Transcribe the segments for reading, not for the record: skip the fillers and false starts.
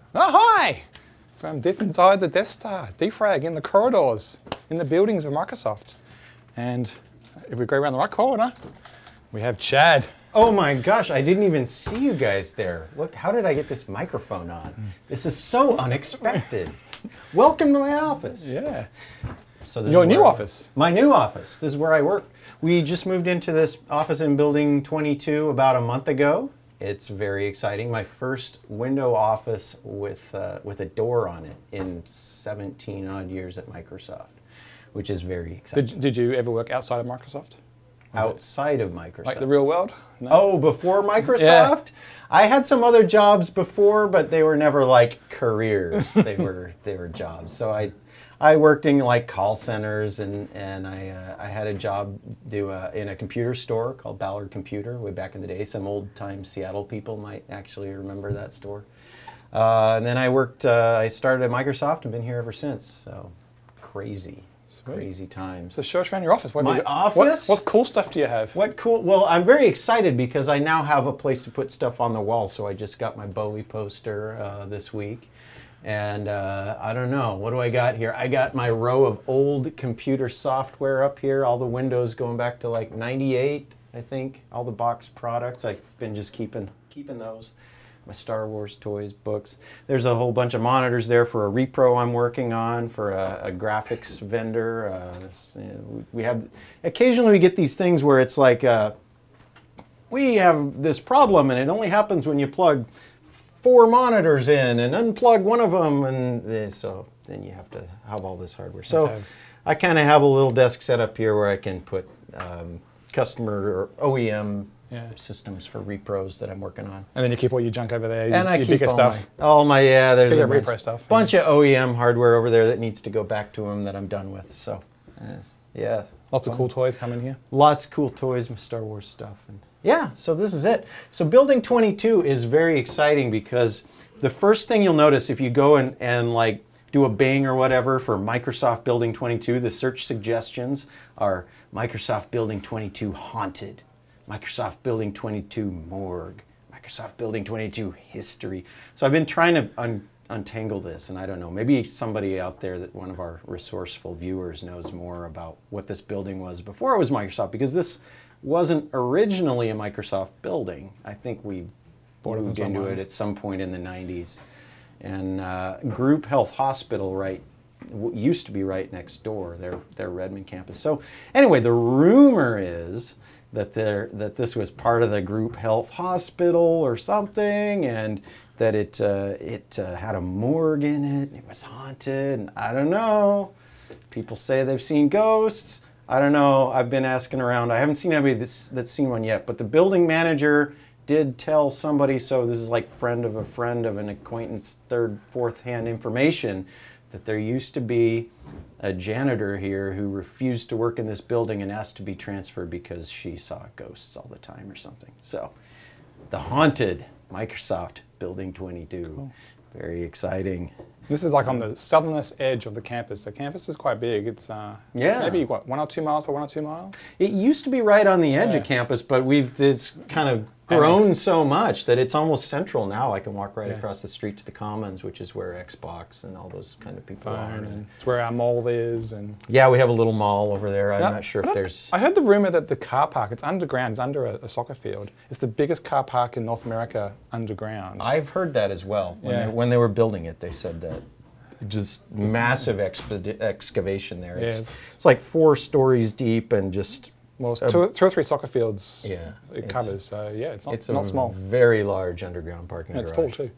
Oh, hi! From deep inside the Death Star, defrag in the corridors, in the buildings of Microsoft. And if we go around the right corner, we have Chad. Oh my gosh, I didn't even see you guys there. Look, how did I get this microphone on? This is so unexpected. Welcome to my office. Yeah. So this Your is new where office. My new office. This is where I work. We just moved into this office in Building 22 about a month ago. It's very exciting. My first window office with a door on it in 17 odd years at Microsoft, which is very exciting. Did you ever work outside of Microsoft? Outside of Microsoft? Like the real world? No? Oh, before Microsoft? Yeah. I had some other jobs before, but they were never like careers. they were jobs. So I worked in like call centers, and I had a job in a computer store called Ballard Computer way back in the day. Some old time Seattle people might actually remember that store. And then I started at Microsoft and been here ever since. So crazy. Sweet. Crazy times. So show us around your office. My office? What cool stuff do you have? What cool? Well, I'm very excited because I now have a place to put stuff on the wall. So I just got my Bowie poster this week. And I don't know, what do I got here? I got my row of old computer software up here, all the Windows going back to like 98, I think, all the box products. I've been just keeping those. My Star Wars toys, books. There's a whole bunch of monitors there for a repro I'm working on for a graphics vendor. We have, occasionally we get these things where it's like, we have this problem and it only happens when you plug 4 monitors in and unplug one of them, and so then you have to have all this hardware. So I kind of have a little desk set up here where I can put customer or OEM systems for repros that I'm working on. And then you keep all your junk over there, And I your keep bigger stuff. there's Bigger a repro stuff. bunch of OEM hardware over there that needs to go back to them that I'm done with. So yeah. Lots of cool toys coming here. Lots of cool toys, my Star Wars stuff. And yeah, so this is it. So Building 22 is very exciting because the first thing you'll notice if you go and like do a Bing or whatever for Microsoft Building 22, the search suggestions are Microsoft Building 22 Haunted, Microsoft Building 22 Morgue, Microsoft Building 22 History. So I've been trying to untangle this, and I don't know, maybe somebody out there, that one of our resourceful viewers knows more about what this building was before it was Microsoft, because this wasn't originally a Microsoft building. I think we moved into it at some point in the 90s. And Group Health Hospital used to be right next door, their Redmond campus. So anyway, the rumor is that this was part of the Group Health Hospital or something, and that it had a morgue in it, and it was haunted, and I don't know. People say they've seen ghosts. I don't know. I've been asking around. I haven't seen anybody that's seen one yet, but the building manager did tell somebody, so this is like friend of an acquaintance, third, fourth hand information, that there used to be a janitor here who refused to work in this building and asked to be transferred because she saw ghosts all the time or something. So the haunted Microsoft Building 22. Cool. Very exciting. This is like on the southernmost edge of the campus. The campus is quite big. It's maybe 1 or 2 miles by 1 or 2 miles. It used to be right on the edge of campus, but it's kind of grown so much that it's almost central now. I can walk right across the street to the Commons, which is where Xbox and all those kind of people are. And it's where our mall is. And yeah, we have a little mall over there. I'm not sure if there's... I heard the rumor that the car park, it's underground, it's under a soccer field. It's the biggest car park in North America underground. I've heard that as well. When they were building it, they said that. Just massive excavation there. It's like 4 stories deep and just... Well, it's 2 or 3 soccer fields it covers, so it's not small. Very large underground parking garage. It's full too.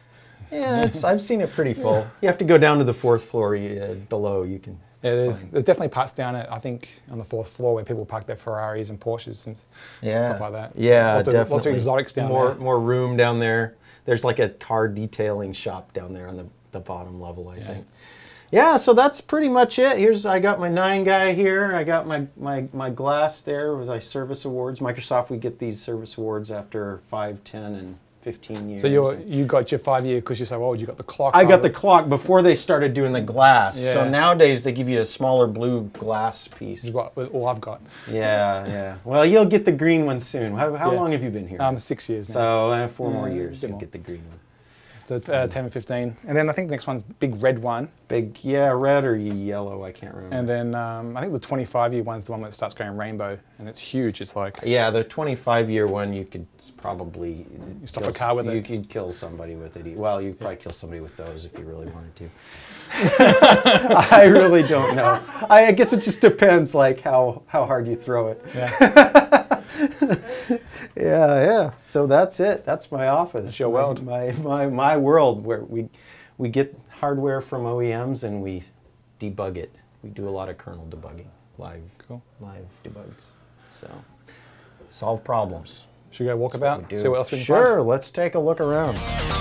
Yeah, I've seen it pretty full. You have to go down to the 4th floor below. You can. There's definitely parts down at, I think, on the 4th floor where people park their Ferraris and Porsches and stuff like that. So definitely. Lots of exotics down there. More room down there. There's like a car detailing shop down there on the bottom level, I think. Yeah, so that's pretty much it. I got my 9 guy here. I got my glass there with my service awards. Microsoft, we get these service awards after 5, 10, and 15 years. So you got your 5-year because you're so old. You got the clock. I got the clock before they started doing the glass. Yeah. So nowadays they give you a smaller blue glass piece. Is what all I've got. Yeah. Well, you'll get the green one soon. How long have you been here? 6 years now. So 4 more years, you'll get the green one. So 10 and 15. And then I think the next one's big red one. Big, yeah, red or yellow, I can't remember. And then I think the 25-year one's the one that starts going rainbow, and it's huge. It's like Yeah, the 25-year one, you could probably... You stop a car with it. You could kill somebody with it. Well, you'd probably kill somebody with those if you really wanted to. I really don't know. I guess it just depends, like, how hard you throw it. yeah. Yeah. So that's it. That's my office. It's your world. My world, where we get hardware from OEMs and we debug it. We do a lot of kernel debugging, live debugs. So solve problems. Should we go walk about? We do. See what else we can find? Sure. Let's take a look around.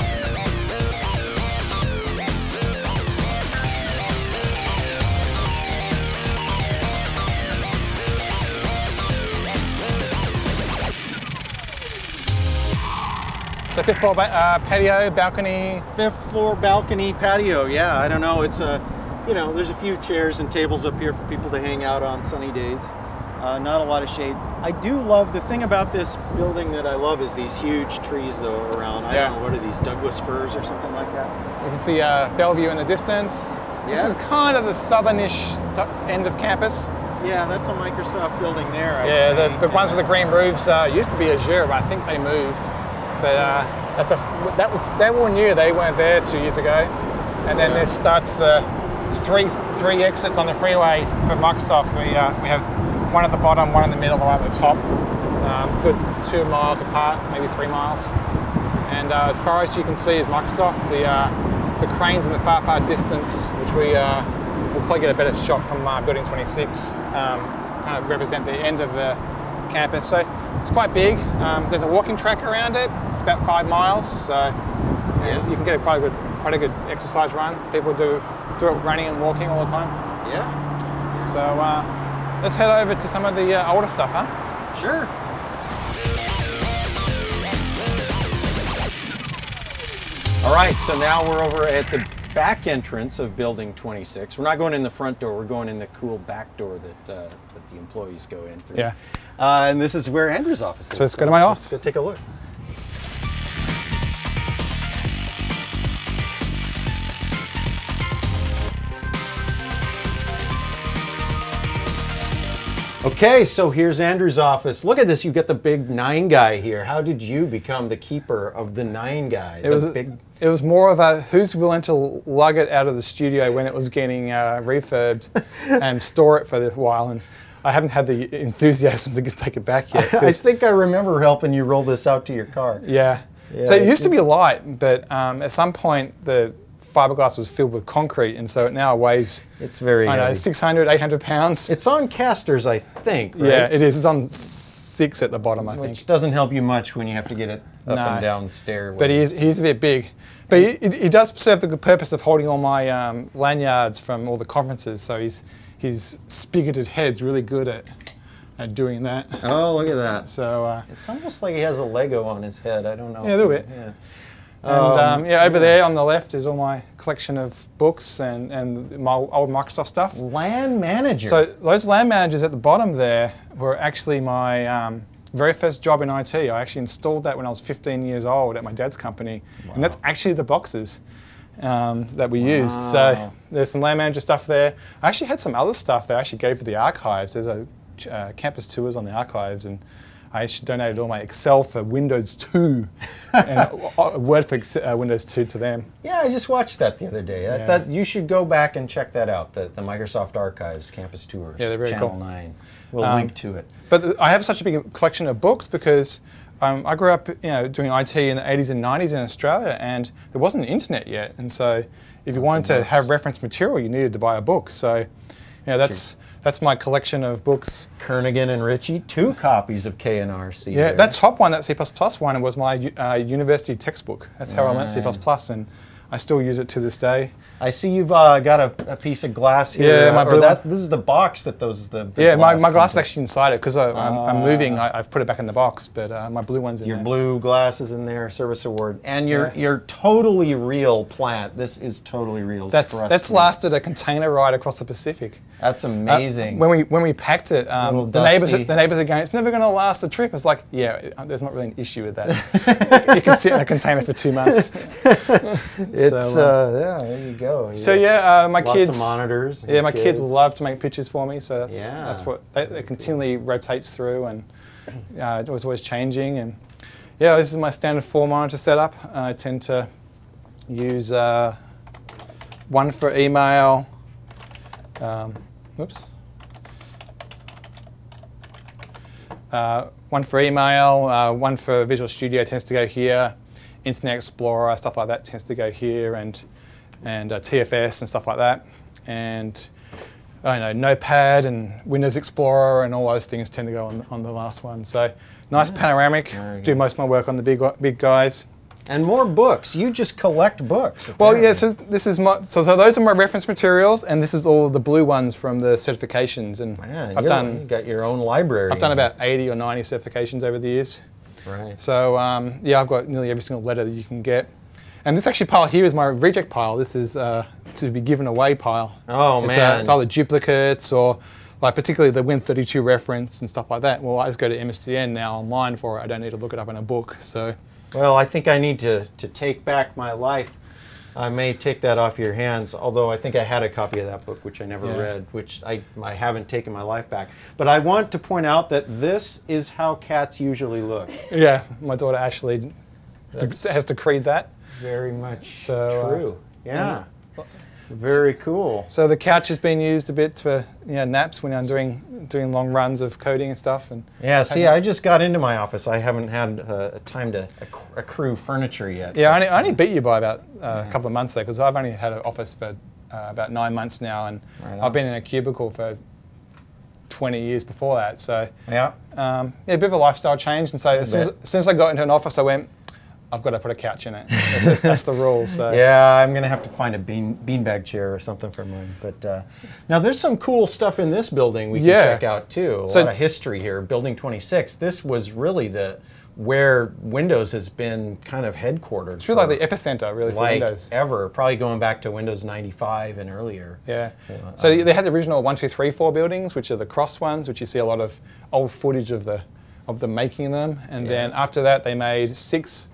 So 5th floor patio, balcony. 5th floor balcony patio. Yeah, I don't know. It's there's a few chairs and tables up here for people to hang out on sunny days. Not a lot of shade. I do love, the thing about this building that I love is these huge trees though around. I don't know, what are these, Douglas firs or something like that? You can see Bellevue in the distance. Yeah. This is kind of the southernish end of campus. Yeah, that's a Microsoft building there. The ones with the green roofs used to be Azure, but I think they moved. But they all new. They weren't there 2 years ago. And then this starts the three exits on the freeway for Microsoft. We have one at the bottom, one in the middle, one at the top. Good 2 miles apart, maybe 3 miles. And as far as you can see is Microsoft. The cranes in the far distance, which we'll probably get a better shot from Building 26, kind of represent the end of the campus. So it's quite big. There's a walking track around it. It's about 5 miles, so you can get quite a good exercise run. People do it running and walking all the time. Yeah. So let's head over to some of the older stuff, huh? Sure. All right, so now we're over at the back entrance of Building 26. We're not going in the front door. We're going in the cool back door that the employees go in through. Yeah. And this is where Andrew's office is. So let's go to my office. Let's go take a look. Okay, so here's Andrew's office. Look at this, you get the big 9 guy here. How did you become the keeper of the 9 guy? It was more of a who's willing to lug it out of the studio when it was getting refurbed and store it for a while. And I haven't had the enthusiasm to take it back yet. I think I remember helping you roll this out to your car. Yeah. So it used to be light, but at some point the fiberglass was filled with concrete, and so it now weighs, it's very I don't know, 600, 800 pounds. It's on casters, I think, right? Yeah, it is. It's on 6 at the bottom, I think. Which doesn't help you much when you have to get it up and down stairs. But he's a bit big. But he does serve the good purpose of holding all my lanyards from all the conferences, so his spigoted head's really good at doing that. Oh, look at that. So it's almost like he has a Lego on his head. I don't know. Yeah, a little bit. Yeah. And over there on the left is all my collection of books and my old Microsoft stuff. LAN manager. So those LAN managers at the bottom there were actually my very first job in IT. I actually installed that when I was 15 years old at my dad's company. Wow. And that's actually the boxes that we used. So there's some LAN manager stuff there. I actually had some other stuff that I actually gave for the archives. There's a campus tours on the archives, and I actually donated all my Excel for Windows 2 and Word for Windows 2 to them. Yeah, I just watched that the other day. That you should go back and check that out, the Microsoft Archives Campus Tours. Yeah, they're very Channel cool. 9. We'll link to it. But I have such a big collection of books because I grew up doing IT in the 80s and 90s in Australia, and there wasn't an internet yet. And so if you wanted to have reference material, you needed to buy a book. So that's my collection of books. Kernighan and Ritchie, 2 copies of KNRC. Yeah, that top one, that C++ one, was my university textbook. That's how I learned C++, and I still use it to this day. I see you've got a piece of glass here. Yeah, my blue one. This is the box that the Yeah, my glass comes is actually inside it because I'm moving. I've put it back in the box, but my blue one's in Your there. blue glass is in there, service award, and your totally real plant. This is totally real. That's lasted a container ride across the Pacific. That's amazing. When we packed it, Little the dusty. neighbors are going, it's never going to last the trip. It's like, yeah, there's not really an issue with that. It can sit in a container for 2 months. It's there you go. So my lots kids of monitors. and Yeah, my kids kids love to make pictures for me, so that's Yeah. that's what it continually rotates through, and it was always changing. And yeah, this is my standard 4 monitor setup. I tend to use one for email. One for email, one for Visual Studio tends to go here. Internet Explorer, stuff like that tends to go here, and TFS and stuff like that. And I know Notepad and Windows Explorer and all those things tend to go on the last one. So nice panoramic. Do most of my work on the big guys. And more books. You just collect books. Well, yeah. So this is so those are my reference materials, and this is all the blue ones from the certifications. And Man, I've you got your own library. done about 80 or 90 certifications over the years. Right. So I've got nearly every single letter that you can get. And this actually pile here is my reject pile. This is to be given away pile. Oh, man. It's either duplicates or like particularly the Win32 reference and stuff like that. Well, I just go to MSDN now online for it. I don't need to look it up in a book. So. Well, I think I need to take back my life. I may take that off your hands, although I think I had a copy of that book, which I never read, which I haven't taken my life back. But I want to point out that this is how cats usually look. Yeah, my daughter Ashley has decreed that. Very much So, true. Yeah. Very cool. So the couch has been used a bit for naps when I'm doing long runs of coding and stuff. And Yeah, see, I just got into my office. I haven't had time to accrue furniture yet. Yeah, I only beat you by about a couple of months there because I've only had an office for about 9 months now, and I've been in a cubicle for 20 years before that. So Yeah. a bit of a lifestyle change. And so as soon as I got into an office, I went, I've got to put a couch in it. That's the rule. So Yeah, I'm going to have to find a beanbag chair or something for mine. But now there's some cool stuff in this building we can check out too. A lot of history here. Building 26. This was really where Windows has been kind of headquartered. It's really like the epicenter, really, for Windows. Ever. Probably going back to Windows 95 and earlier. Yeah. So they had the original 1, 2, 3, 4 buildings, which are the cross ones, which you see a lot of old footage of them making them. And then after that, they made 6.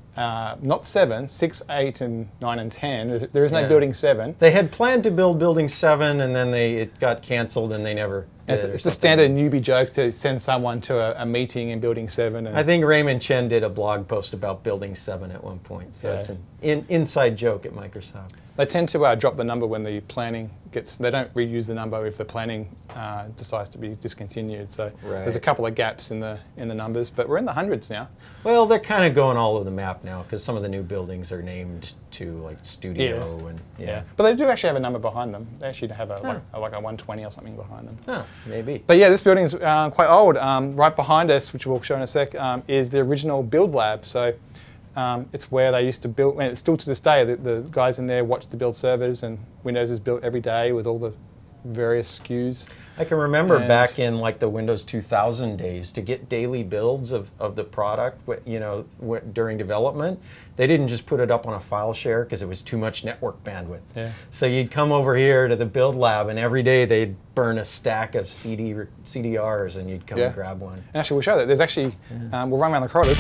Not 7, 6, 8, and 9, and 10. There is no building 7. They had planned to build building 7, and then it got canceled, and they never did. It's the standard newbie joke to send someone to a meeting in building 7. And I think Raymond Chen did a blog post about building 7 at one point, so it's an inside joke at Microsoft. They tend to drop the number when the planning gets. They don't reuse the number if the planning decides to be discontinued. So there's a couple of gaps in the numbers, but we're in the hundreds now. Well, they're kind of going all over the map now because some of the new buildings are named to like Studio and But they do actually have a number behind them. They actually have like a 120 or something behind them. Oh, maybe. But yeah, this building is quite old. Right behind us, which we'll show in a sec, is the original build lab. So it's where they used to build, and it's still to this day, the guys in there watch the build servers, and Windows is built every day with all the various SKUs. I can remember back in like the Windows 2000 days, to get daily builds of the product, during development, they didn't just put it up on a file share because it was too much network bandwidth. Yeah. So you'd come over here to the build lab, and every day they'd burn a stack of CDRs, and you'd come and grab one. And actually, we'll show that. There's actually, we'll run around the corridors.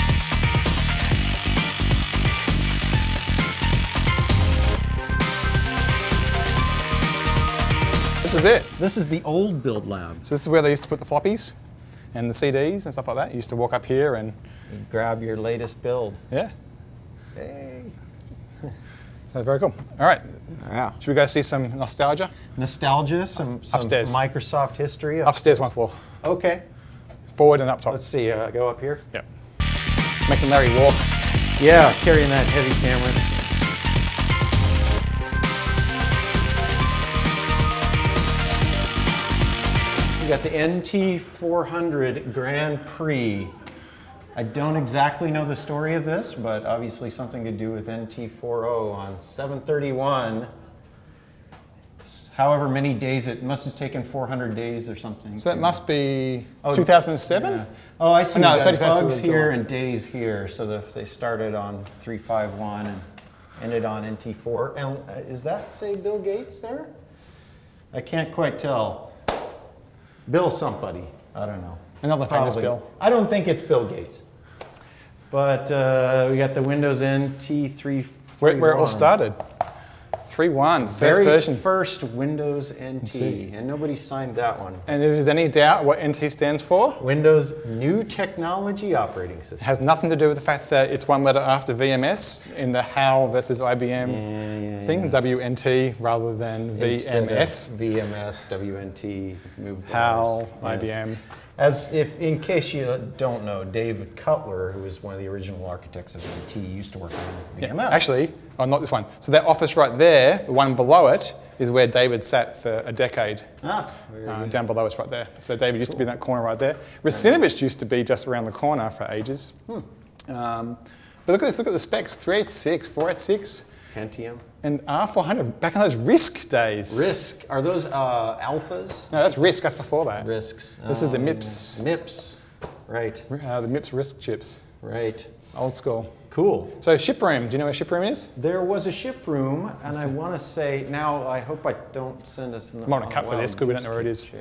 This is it. This is the old build lab. So this is where they used to put the floppies and the CDs and stuff like that. You used to walk up here and grab your latest build. Yeah. Hey. So very cool. All right. Yeah. Should we go see some nostalgia? Nostalgia, some upstairs. Microsoft history. Upstairs, 1 floor. Okay. Forward and up top. Let's see. Go up here. Yep. Making Larry walk. Yeah, carrying that heavy camera. We got the NT400 Grand Prix. I don't exactly know the story of this, but obviously something to do with NT40 on 731. However many days, it must have taken 400 days or something. So that must be 2007? Yeah. Oh, I see. No, You got 31st bugs of here July. and days here. So they started on 351 and ended on NT4. And is that, say, Bill Gates there? I can't quite tell. Bill somebody. I don't know. Another famous Probably. Bill. I don't think it's Bill Gates. But we got the Windows NT 3. Where it all started. 3.1, first Very version. first Windows NT. And nobody signed that one. And if there's any doubt what NT stands for, Windows New Technology Operating it System. has nothing to do with the fact that it's one letter after VMS in the HAL versus IBM thing, WNT rather than VMS. VMS, WNT, moved the HAL, letters. IBM. Yes. As if, in case you don't know, David Cutler, who was one of the original architects of NT, used to work on VMS. Actually, oh, not this one. So that office right there, the one below it, is where David sat for a decade. Very good. Down below us right there. So David used to be in that corner right there. Rasinovich used to be just around the corner for ages. But look at this, look at the specs, 386, 486, Pentium. and R400, back in those RISC days. RISC. Are those alphas? No, that's RISC, that's before that. RISCs. This is the yeah. MIPS. MIPS. Right. The MIPS RISC chips, Right. old school. Cool. So ship room, do you know where ship room is? There was a ship room, and I want to say, now I hope I don't send us in the... I'm not going to cut for this because we don't know where it is.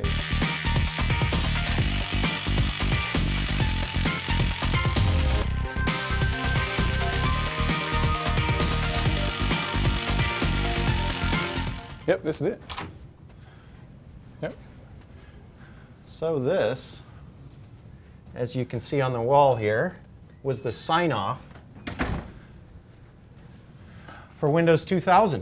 Yep, this is it. Yep. So this, as you can see on the wall here, was the sign-off for Windows 2000.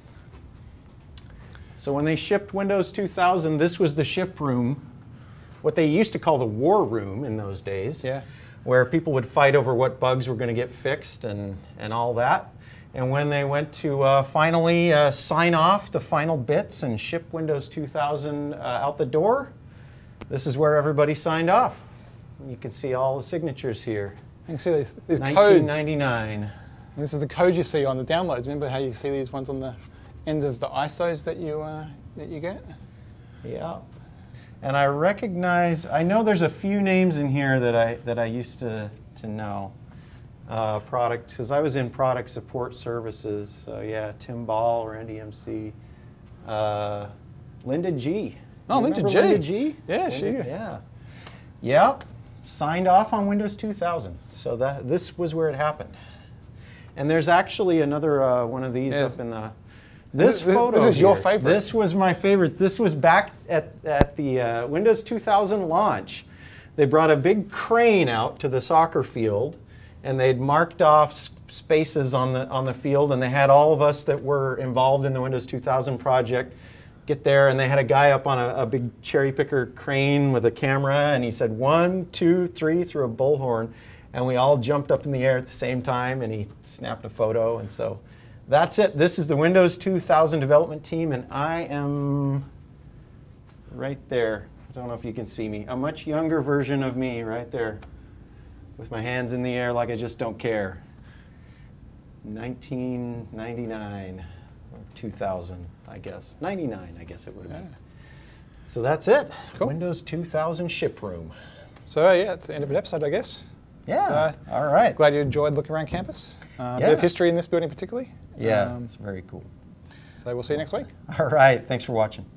So when they shipped Windows 2000, this was the ship room, what they used to call the war room in those days, Yeah. where people would fight over what bugs were going to get fixed and all that. And when they went to finally sign off the final bits and ship Windows 2000 out the door, this is where everybody signed off. You can see all the signatures here. You can see these codes. 1999. This is the code you see on the downloads. Remember how you see these ones on the end of the ISOs that you get? Yeah. And I recognize, I know there's a few names in here that I used to know. Products, because I was in product support services. So yeah, Tim Ball or NDMC. Linda G. Oh, You Linda remember G. Linda G. Yeah, she. Yeah. Yep. Signed off on Windows 2000. So this was where it happened. And there's actually another one of these Yes. up in the. This photo. is your here. favorite. This was my favorite. This was back at the Windows 2000 launch. They brought a big crane out to the soccer field, and they'd marked off spaces on the field, and they had all of us that were involved in the Windows 2000 project get there, and they had a guy up on a big cherry picker crane with a camera, and he said 1, 2, 3 through a bullhorn, and we all jumped up in the air at the same time, and he snapped a photo, and so that's it. This is the Windows 2000 development team, and I am right there. I don't know if you can see me. A much younger version of me right there with my hands in the air like I just don't care. 1999 or 2000, I guess. 99, I guess it would have been. So that's it. Cool. Windows 2000 ship room. So yeah, it's the end of an episode, I guess. Yeah. So, all right. Glad you enjoyed looking around campus. A bit Yeah. of history in this building particularly. Yeah, it's very cool. So we'll see you next week. All right. Thanks for watching.